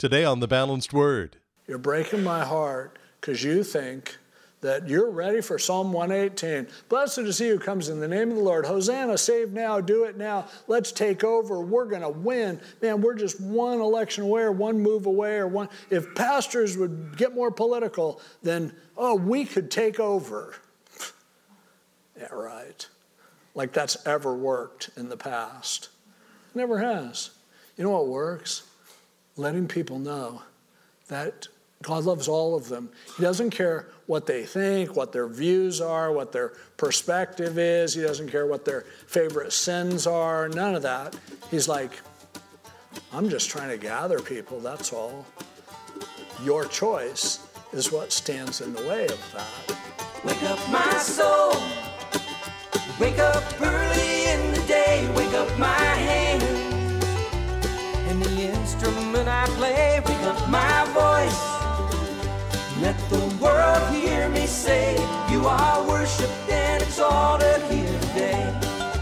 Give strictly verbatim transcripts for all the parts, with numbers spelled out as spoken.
today on The Balanced Word. You're breaking my heart because you think that you're ready for Psalm one eighteen. Blessed is he who comes in the name of the Lord. Hosanna, save now, do it now. Let's take over. We're going to win. Man, we're just one election away or one move away or one. If pastors would get more political, then, oh, we could take over. Yeah, right. Like that's ever worked in the past. Never has. You know what works? Letting people know that God loves all of them. He doesn't care what they think, what their views are, what their perspective is. He doesn't care what their favorite sins are, none of that. He's like, I'm just trying to gather people, that's all. Your choice is what stands in the way of that. Wake up my soul. Wake up early in the day. Wake up my hand. And the instrument I play. Wake up my voice. Let the world hear me say, you are worshipped and exalted here today.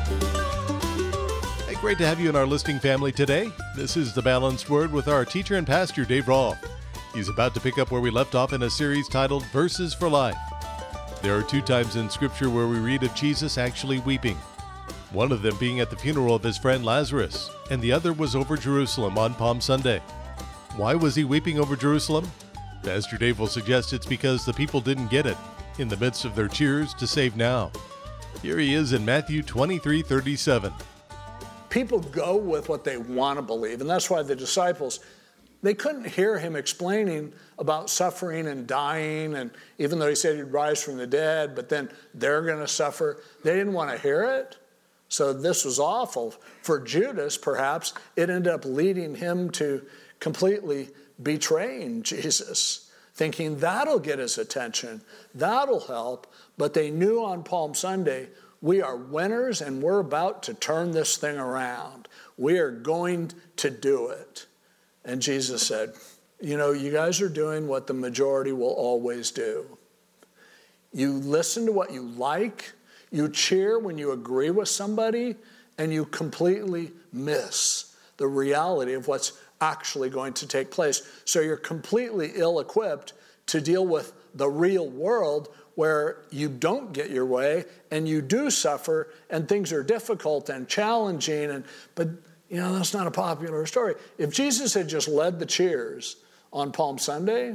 Hey, great to have you in our listening family today. This is The Balanced Word with our teacher and pastor, Dave Rolfe. He's about to pick up where we left off in a series titled Verses for Life. There are two times in Scripture where we read of Jesus actually weeping. One of them being at the funeral of his friend Lazarus, and the other was over Jerusalem on Palm Sunday. Why was he weeping over Jerusalem? Pastor Dave will suggest it's because the people didn't get it in the midst of their cheers to save now. Here he is in Matthew twenty-three thirty-seven. People go with what they want to believe, and that's why the disciples, they couldn't hear him explaining about suffering and dying, and even though he said he'd rise from the dead, but then they're going to suffer, they didn't want to hear it. So this was awful. For Judas, perhaps, it ended up leading him to completely betraying Jesus, thinking that'll get his attention, that'll help. But they knew on Palm Sunday, we are winners and we're about to turn this thing around. We are going to do it. And Jesus said, you know, you guys are doing what the majority will always do. You listen to what you like, you cheer when you agree with somebody, and you completely miss the reality of what's actually going to take place. So you're completely ill-equipped to deal with the real world where you don't get your way and you do suffer and things are difficult and challenging. And but, you know, that's not a popular story. If Jesus had just led the cheers on Palm Sunday,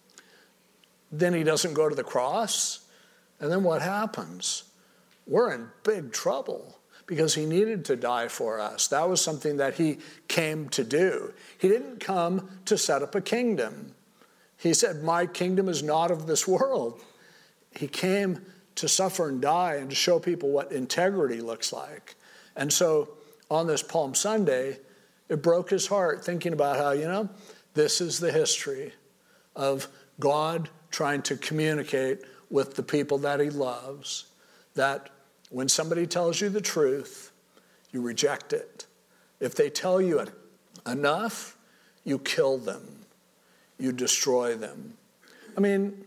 then he doesn't go to the cross. And then what happens? We're in big trouble. Because he needed to die for us. That was something that he came to do. He didn't come to set up a kingdom. He said, my kingdom is not of this world. He came to suffer and die and to show people what integrity looks like. And so on this Palm Sunday, it broke his heart thinking about how, you know, this is the history of God trying to communicate with the people that he loves, that when somebody tells you the truth, you reject it. If they tell you enough, you kill them. You destroy them. I mean,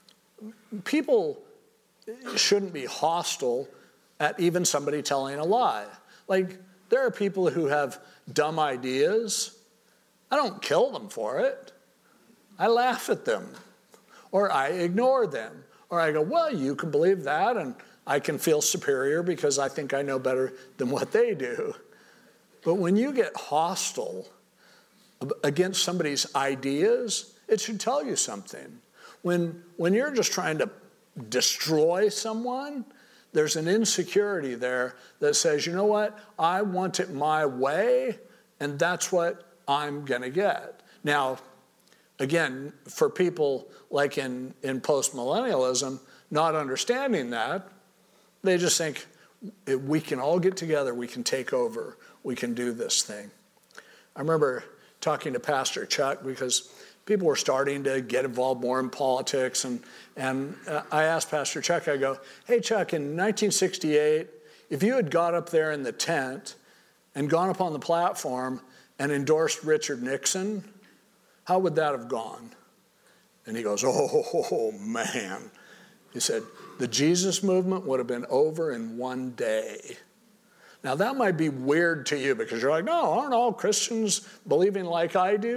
people shouldn't be hostile at even somebody telling a lie. Like, there are people who have dumb ideas. I don't kill them for it. I laugh at them. Or I ignore them. Or I go, well, you can believe that, and I can feel superior because I think I know better than what they do. But when you get hostile against somebody's ideas, it should tell you something. When, when you're just trying to destroy someone, there's an insecurity there that says, you know what, I want it my way, and that's what I'm going to get. Now, again, for people like in, in post-millennialism, not understanding that, they just think, we can all get together, we can take over, we can do this thing. I remember talking to Pastor Chuck because people were starting to get involved more in politics, and, and uh, I asked Pastor Chuck, I go, hey Chuck, in nineteen sixty-eight, if you had got up there in the tent and gone up on the platform and endorsed Richard Nixon, how would that have gone? And he goes, oh, man. He said, the Jesus movement would have been over in one day. Now, that might be weird to you because you're like, no, aren't all Christians believing like I do?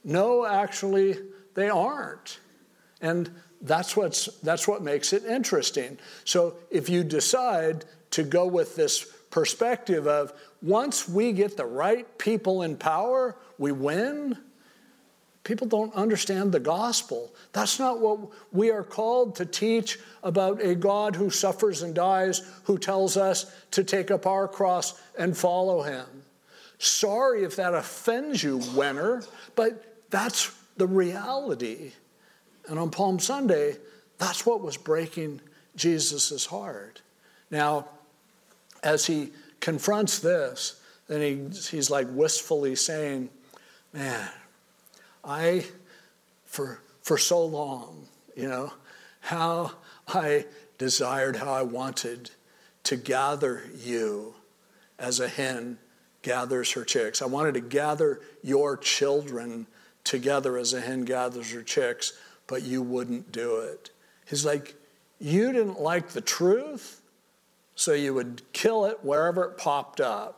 no, actually, they aren't. And that's what's that's what makes it interesting. So if you decide to go with this perspective of once we get the right people in power, we win, people don't understand the gospel. That's not what we are called to teach about a God who suffers and dies, who tells us to take up our cross and follow him. Sorry if that offends you, Wenner, but that's the reality. And on Palm Sunday, that's what was breaking Jesus' heart. Now, as he confronts this, then he, he's like wistfully saying, man, I, for, for so long, you know, how I desired, how I wanted to gather you as a hen gathers her chicks. I wanted to gather your children together as a hen gathers her chicks, but you wouldn't do it. He's like, you didn't like the truth, so you would kill it wherever it popped up.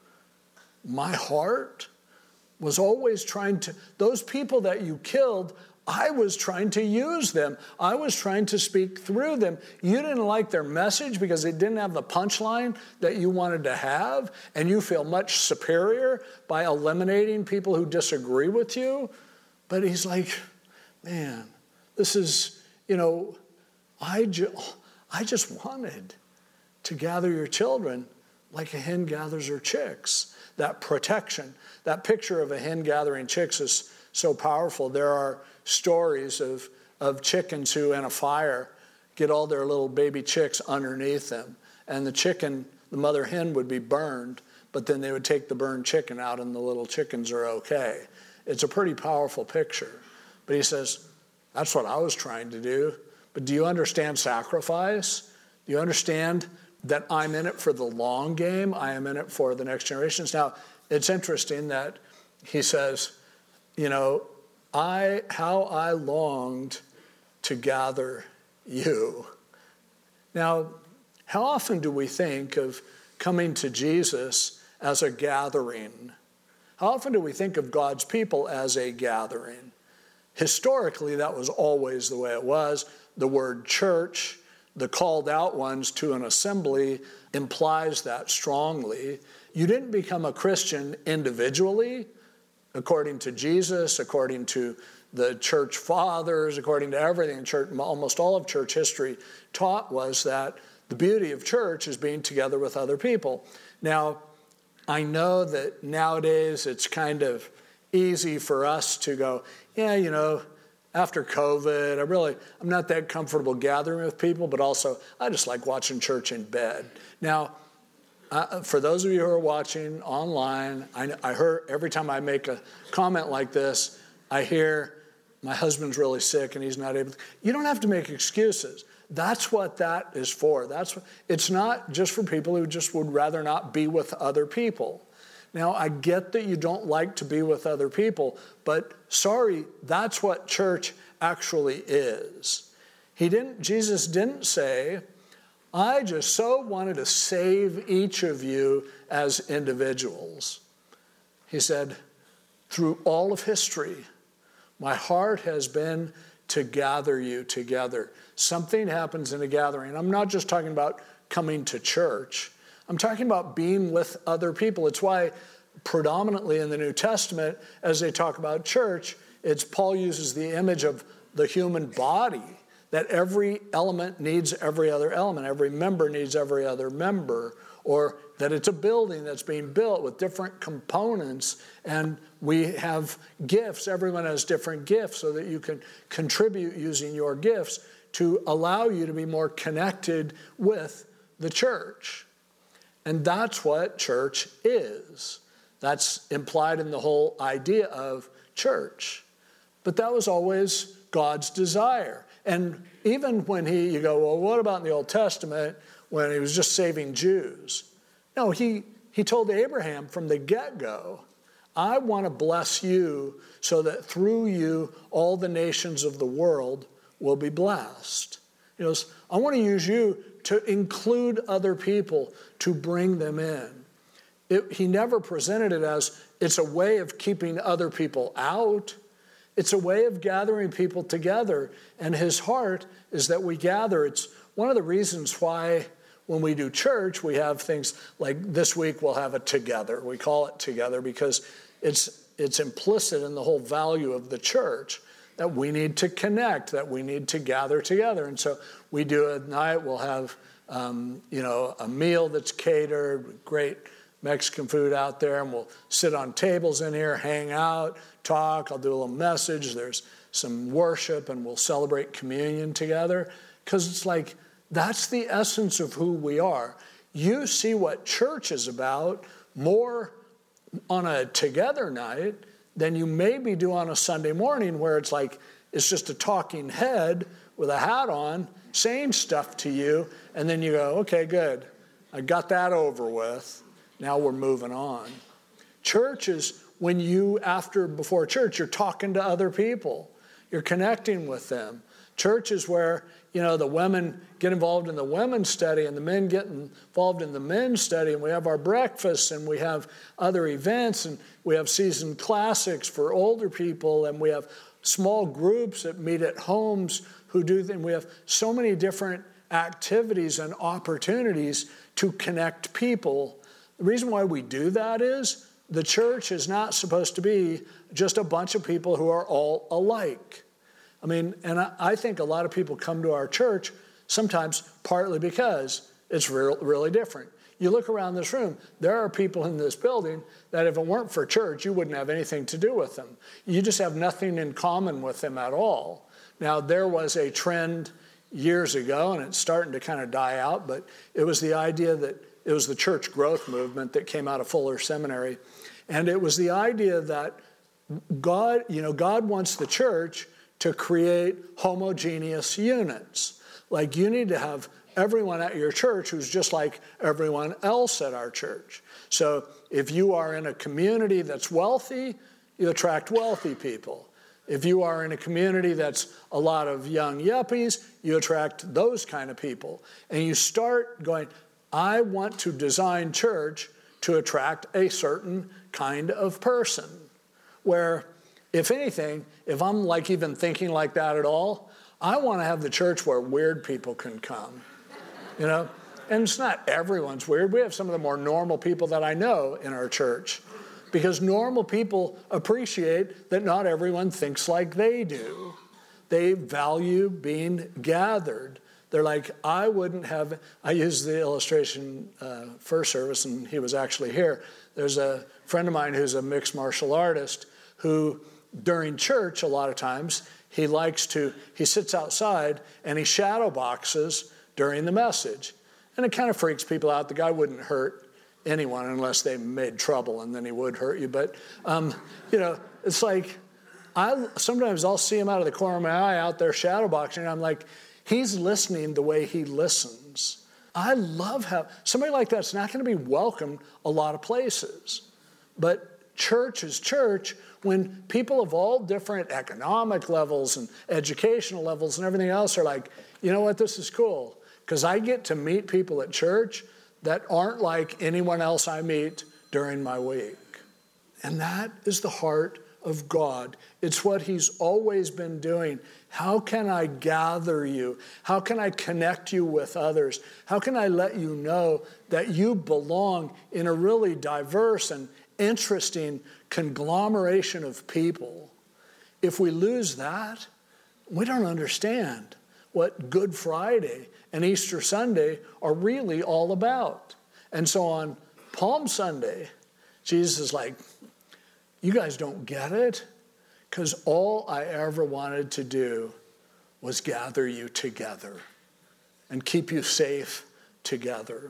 My heart was always trying to, those people that you killed, I was trying to use them. I was trying to speak through them. You didn't like their message because it didn't have the punchline that you wanted to have, and you feel much superior by eliminating people who disagree with you. But he's like, man, this is, you know, I, ju- I just wanted to gather your children like a hen gathers her chicks. That protection, that picture of a hen gathering chicks is so powerful. There are stories of, of chickens who in a fire get all their little baby chicks underneath them. And the chicken, the mother hen would be burned, but then they would take the burned chicken out and the little chickens are okay. It's a pretty powerful picture. But he says, that's what I was trying to do. But do you understand sacrifice? Do you understand that I'm in it for the long game? I am in it for the next generations. Now, it's interesting that he says, you know, I how I longed to gather you. Now, how often do we think of coming to Jesus as a gathering? How often do we think of God's people as a gathering? Historically, that was always the way it was. The word church, the called out ones to an assembly, implies that strongly. You didn't become a Christian individually, according to Jesus, according to the church fathers, according to everything church, almost all of church history taught was that the beauty of church is being together with other people. Now, I know that nowadays it's kind of easy for us to go, yeah, you know, after COVID, I really, I'm not that comfortable gathering with people, but also I just like watching church in bed. Now, uh, for those of you who are watching online, I, I heard every time I make a comment like this, I hear my husband's really sick and he's not able to. You don't have to make excuses. That's what that is for. That's what, it's not just for people who just would rather not be with other people. Now, I get that you don't like to be with other people, but sorry, that's what church actually is. He didn't, Jesus didn't say, I just so wanted to save each of you as individuals. He said, through all of history, my heart has been to gather you together. Something happens in a gathering. I'm not just talking about coming to church. I'm talking about being with other people. It's why predominantly in the New Testament, as they talk about church, it's Paul uses the image of the human body, that every element needs every other element, every member needs every other member, or that it's a building that's being built with different components, and we have gifts. Everyone has different gifts so that you can contribute using your gifts to allow you to be more connected with the church. And that's what church is. That's implied in the whole idea of church. But that was always God's desire. And even when he, you go, well, what about in the Old Testament when he was just saving Jews? No, he, he told Abraham from the get-go, I want to bless you so that through you all the nations of the world will be blessed. He goes, I want to use you to include other people, to bring them in. It, he never presented it as it's a way of keeping other people out. It's a way of gathering people together. And his heart is that we gather. It's one of the reasons why when we do church, we have things like this week we'll have a together. We call it together because it's it's implicit in the whole value of the church that we need to connect, that we need to gather together. And so we do at night, we'll have um, you know, a meal that's catered, great Mexican food out there, and we'll sit on tables in here, hang out, talk. I'll do a little message. There's some worship, and we'll celebrate communion together because it's like that's the essence of who we are. You see what church is about more on a together night than you maybe do on a Sunday morning where it's like it's just a talking head with a hat on saying stuff to you, and then you go, okay, good. I got that over with. Now we're moving on. Church is when you, after, before church, you're talking to other people. You're connecting with them. Church is where, you know, the women get involved in the women's study and the men get involved in the men's study, and we have our breakfasts and we have other events and we have season classics for older people and we have small groups that meet at homes who do them. We have so many different activities and opportunities to connect people. The reason why we do that is the church is not supposed to be just a bunch of people who are all alike. I mean, and I, I think a lot of people come to our church sometimes partly because it's real, really different. You look around this room, there are people in this building that if it weren't for church, you wouldn't have anything to do with them. You just have nothing in common with them at all. Now, there was a trend years ago, and it's starting to kind of die out, but it was the idea that it was the church growth movement that came out of Fuller Seminary. And it was the idea that God, you know, God wants the church to create homogeneous units. Like you need to have everyone at your church who's just like everyone else at our church. So if you are in a community that's wealthy, you attract wealthy people. If you are in a community that's a lot of young yuppies, you attract those kind of people. And you start going, I want to design church to attract a certain kind of person. Where, if anything, if I'm like even thinking like that at all, I want to have the church where weird people can come. You know? And it's not everyone's weird. We have some of the more normal people that I know in our church. Because normal people appreciate that not everyone thinks like they do. They value being gathered. They're like, I wouldn't have, I used the illustration uh, first service, and he was actually here. There's a friend of mine who's a mixed martial artist who, during church, a lot of times, he likes to, he sits outside and he shadow boxes during the message. And it kind of freaks people out. The guy wouldn't hurt anyone unless they made trouble, and then he would hurt you. But, um, you know, it's like, I sometimes I'll see him out of the corner of my eye out there shadow boxing, and I'm like, he's listening the way he listens. I love how, somebody like that's not going to be welcomed a lot of places. But church is church when people of all different economic levels and educational levels and everything else are like, you know what, this is cool. Because I get to meet people at church that aren't like anyone else I meet during my week. And that is the heart of God. It's what he's always been doing. How can I gather you? How can I connect you with others? How can I let you know that you belong in a really diverse and interesting conglomeration of people? If we lose that, we don't understand what Good Friday and Easter Sunday are really all about. And so on Palm Sunday, Jesus is like, you guys don't get it? Because all I ever wanted to do was gather you together and keep you safe together.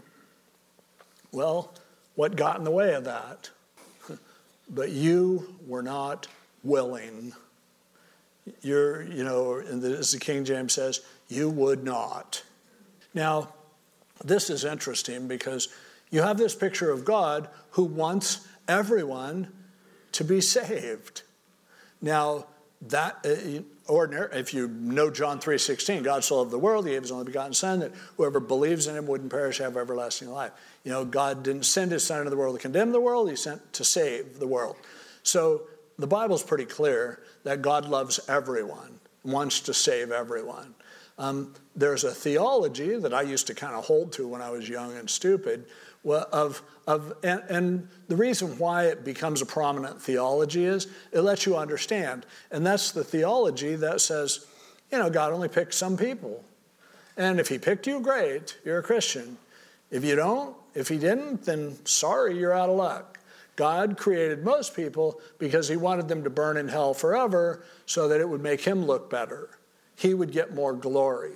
Well, what got in the way of that? But you were not willing. You're, you know, as the King James says, you would not. Now, this is interesting because you have this picture of God who wants everyone to be saved. Now, that uh, ordinary, if you know John three sixteen, God so loved the world, he gave his only begotten Son, that whoever believes in him wouldn't perish, have everlasting life. You know, God didn't send his Son into the world to condemn the world, he sent to save the world. So the Bible's pretty clear that God loves everyone, wants to save everyone. Um, there's a theology that I used to kind of hold to when I was young and stupid, of, of and, and the reason why it becomes a prominent theology is it lets you understand. And that's the theology that says, you know, God only picked some people. And if he picked you, great, you're a Christian. If you don't, if he didn't, then sorry, you're out of luck. God created most people because he wanted them to burn in hell forever so that it would make him look better. He would get more glory.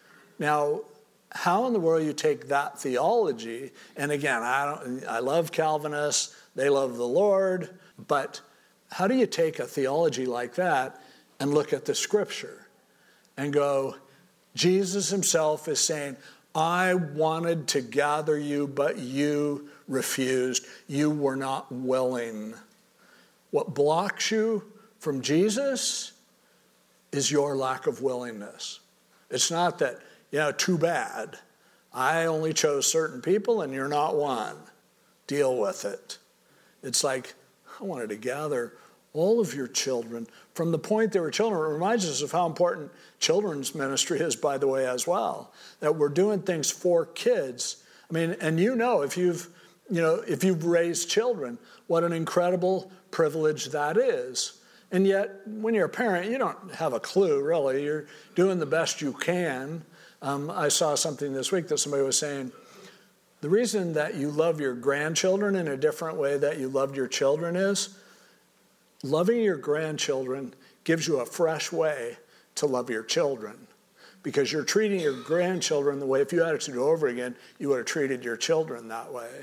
Now, how in the world you take that theology, and again, I don't, I love Calvinists, they love the Lord, but how do you take a theology like that and look at the scripture and go, Jesus himself is saying, I wanted to gather you, but you refused. You were not willing. What blocks you from Jesus is your lack of willingness. It's not that, you know, too bad. I only chose certain people and you're not one. Deal with it. It's like, I wanted to gather all of your children from the point they were children. It reminds us of how important children's ministry is, by the way, as well. That we're doing things for kids. I mean, and you know, if you've, you know, if you've raised children, what an incredible privilege that is. And yet, when you're a parent, you don't have a clue, really. You're doing the best you can. Um, I saw something this week that somebody was saying, the reason that you love your grandchildren in a different way that you loved your children is, loving your grandchildren gives you a fresh way to love your children, because you're treating your grandchildren the way, if you had it to do over again, you would have treated your children that way.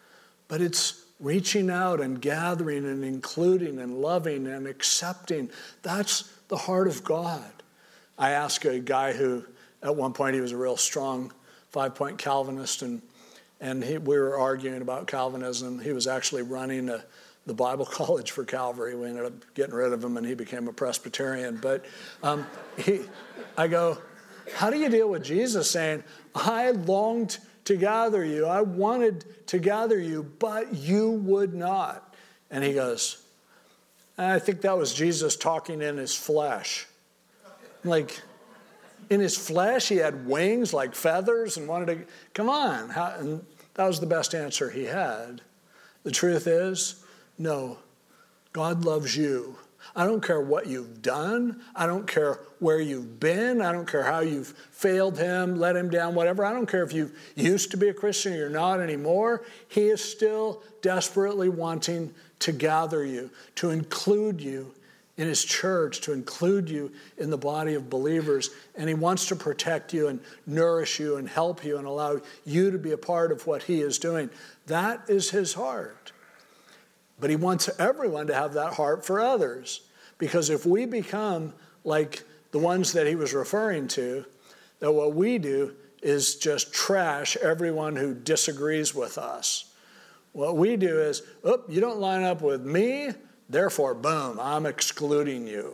But it's reaching out and gathering and including and loving and accepting. That's the heart of God. I asked a guy who, at one point, he was a real strong five-point Calvinist, and, and he, we were arguing about Calvinism. He was actually running a the Bible College for Calvary. We ended up getting rid of him, and he became a Presbyterian. But um, he, I go, how do you deal with Jesus saying, I longed to gather you. I wanted to gather you, but you would not. And he goes, I think that was Jesus talking in his flesh. Like, in his flesh, he had wings like feathers and wanted to, come on. How, and that was the best answer he had. The truth is, no, God loves you. I don't care what you've done. I don't care where you've been. I don't care how you've failed him, let him down, whatever. I don't care if you used to be a Christian or you're not anymore. He is still desperately wanting to gather you, to include you in his church, to include you in the body of believers. And he wants to protect you and nourish you and help you and allow you to be a part of what he is doing. That is his heart. But he wants everyone to have that heart for others. Because if we become like the ones that he was referring to, that what we do is just trash everyone who disagrees with us. What we do is, oh, you don't line up with me, therefore, boom, I'm excluding you.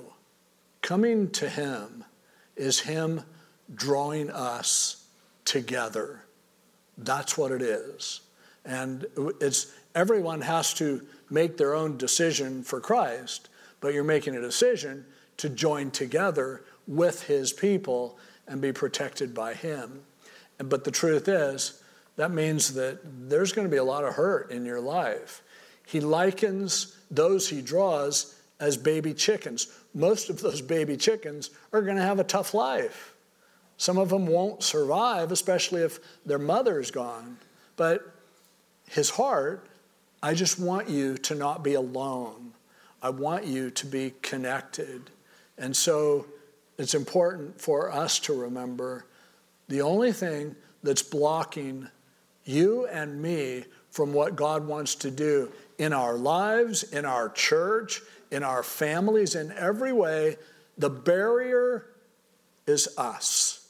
Coming to him is him drawing us together. That's what it is. And it's everyone has to make their own decision for Christ, but you're making a decision to join together with his people and be protected by him. But the truth is, that means that there's going to be a lot of hurt in your life. He likens those he draws as baby chickens. Most of those baby chickens are going to have a tough life. Some of them won't survive, especially if their mother's gone. But his heart, I just want you to not be alone. I want you to be connected. And so it's important for us to remember the only thing that's blocking you and me from what God wants to do in our lives, in our church, in our families, in every way, the barrier is us.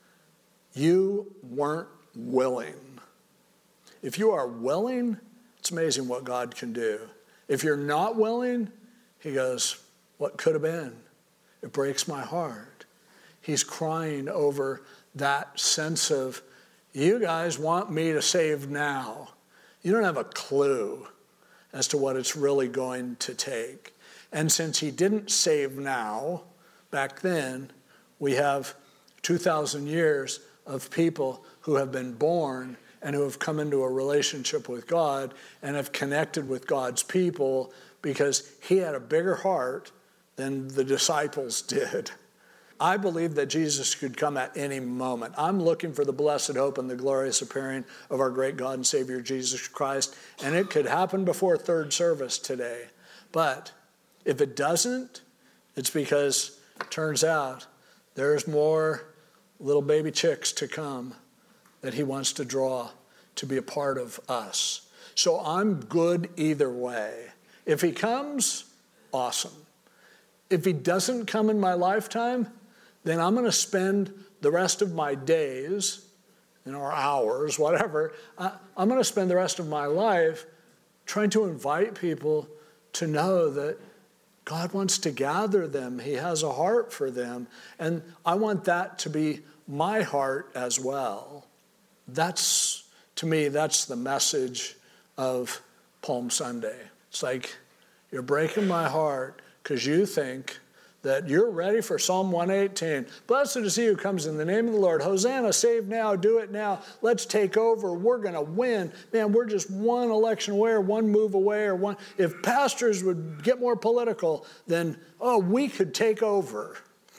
You weren't willing. If you are willing, it's amazing what God can do. If you're not willing, he goes, what could have been? It breaks my heart. He's crying over that sense of, you guys want me to save now. You don't have a clue as to what it's really going to take. And since he didn't save now, back then, we have two thousand years of people who have been born and who have come into a relationship with God and have connected with God's people because he had a bigger heart than the disciples did. I believe that Jesus could come at any moment. I'm looking for the blessed hope and the glorious appearing of our great God and Savior Jesus Christ, and it could happen before third service today. But if it doesn't, it's because it turns out there's more little baby chicks to come that he wants to draw to be a part of us. So I'm good either way. If he comes, awesome. If he doesn't come in my lifetime, then I'm going to spend the rest of my days, you know, or hours, whatever, I, I'm going to spend the rest of my life trying to invite people to know that God wants to gather them. He has a heart for them. And I want that to be my heart as well. That's, to me, that's the message of Palm Sunday. It's like, you're breaking my heart because you think that you're ready for Psalm one eighteen. Blessed is he who comes in the name of the Lord. Hosanna, save now, do it now. Let's take over. We're going to win. Man, we're just one election away or one move away or one. If pastors would get more political, then, oh, we could take over.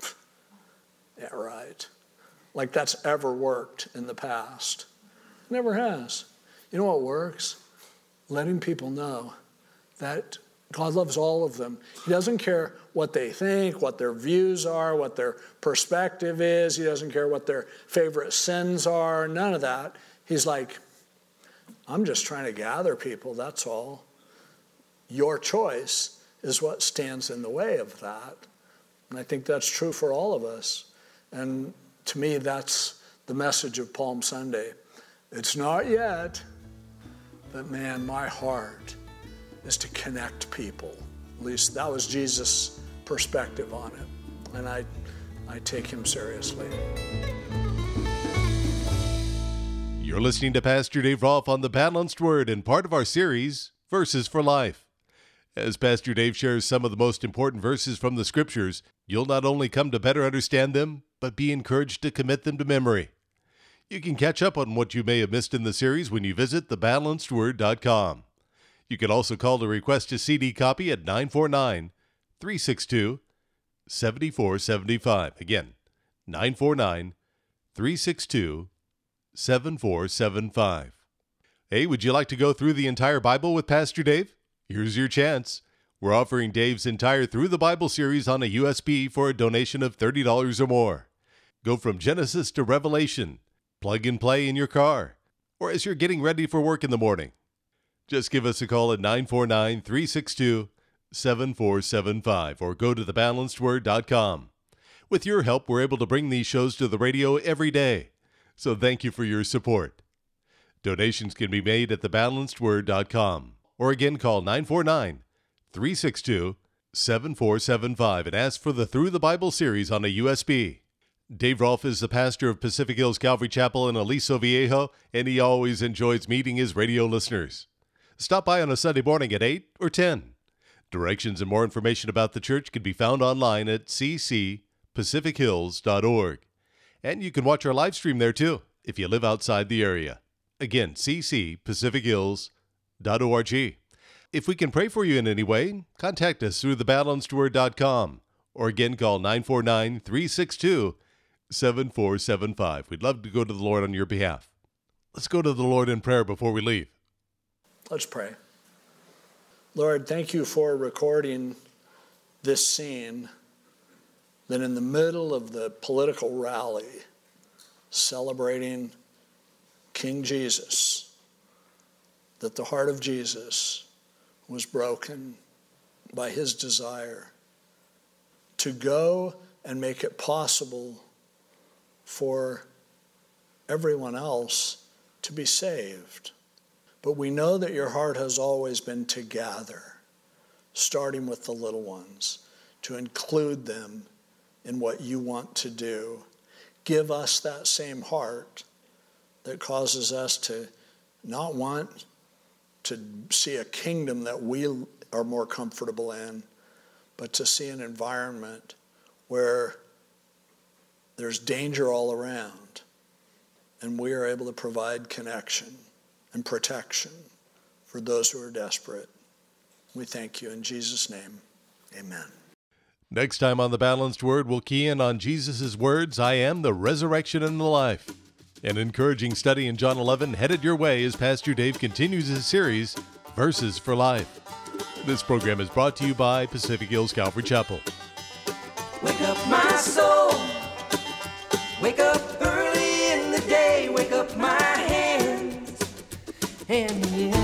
Yeah, right. Like that's ever worked in the past. Never has. You know what works? Letting people know that God loves all of them. He doesn't care what they think, what their views are, what their perspective is. He doesn't care what their favorite sins are, none of that. He's like, I'm just trying to gather people, that's all. Your choice is what stands in the way of that. And I think that's true for all of us. And to me, that's the message of Palm Sunday. It's not yet, but man, my heart is to connect people. At least that was Jesus' perspective on it. And I, I take him seriously. You're listening to Pastor Dave Rolfe on the Balanced Word and part of our series, Verses for Life. As Pastor Dave shares some of the most important verses from the Scriptures, you'll not only come to better understand them, but be encouraged to commit them to memory. You can catch up on what you may have missed in the series when you visit the balanced word dot com. You can also call to request a C D copy at nine four nine, three six two, seven four seven five. Again, nine four nine, three six two, seven four seven five. Hey, would you like to go through the entire Bible with Pastor Dave? Here's your chance. We're offering Dave's entire Through the Bible series on a U S B for a donation of thirty dollars or more. Go from Genesis to Revelation. Plug and play in your car, or as you're getting ready for work in the morning. Just give us a call at nine four nine, three six two, seven four seven five or go to the balanced word dot com. With your help, we're able to bring these shows to the radio every day. So thank you for your support. Donations can be made at the balanced word dot com or again call nine four nine, three six two, seven four seven five and ask for the Through the Bible series on a U S B. Dave Rolfe is the pastor of Pacific Hills Calvary Chapel in Aliso Viejo, and he always enjoys meeting his radio listeners. Stop by on a Sunday morning at eight or ten. Directions and more information about the church can be found online at c c pacific hills dot org. And you can watch our live stream there too, if you live outside the area. Again, c c pacific hills dot org. If we can pray for you in any way, contact us through the balanced word dot com or again call nine four nine, three six two, seven four seven five. We'd love to go to the Lord on your behalf. Let's go to the Lord in prayer before we leave. Let's pray. Lord, thank you for recording this scene that in the middle of the political rally celebrating King Jesus, that the heart of Jesus was broken by his desire to go and make it possible for everyone else to be saved. But we know that your heart has always been to gather, starting with the little ones, to include them in what you want to do. Give us that same heart that causes us to not want to see a kingdom that we are more comfortable in, but to see an environment where there's danger all around, and we are able to provide connection and protection for those who are desperate. We thank you in Jesus' name. Amen. Next time on The Balanced Word, we'll key in on Jesus' words, I am the resurrection and the life. An encouraging study in John eleven headed your way as Pastor Dave continues his series, Verses for Life. This program is brought to you by Pacific Hills Calvary Chapel. Wake up my soul. Wake up early in the day. Wake up my hands and the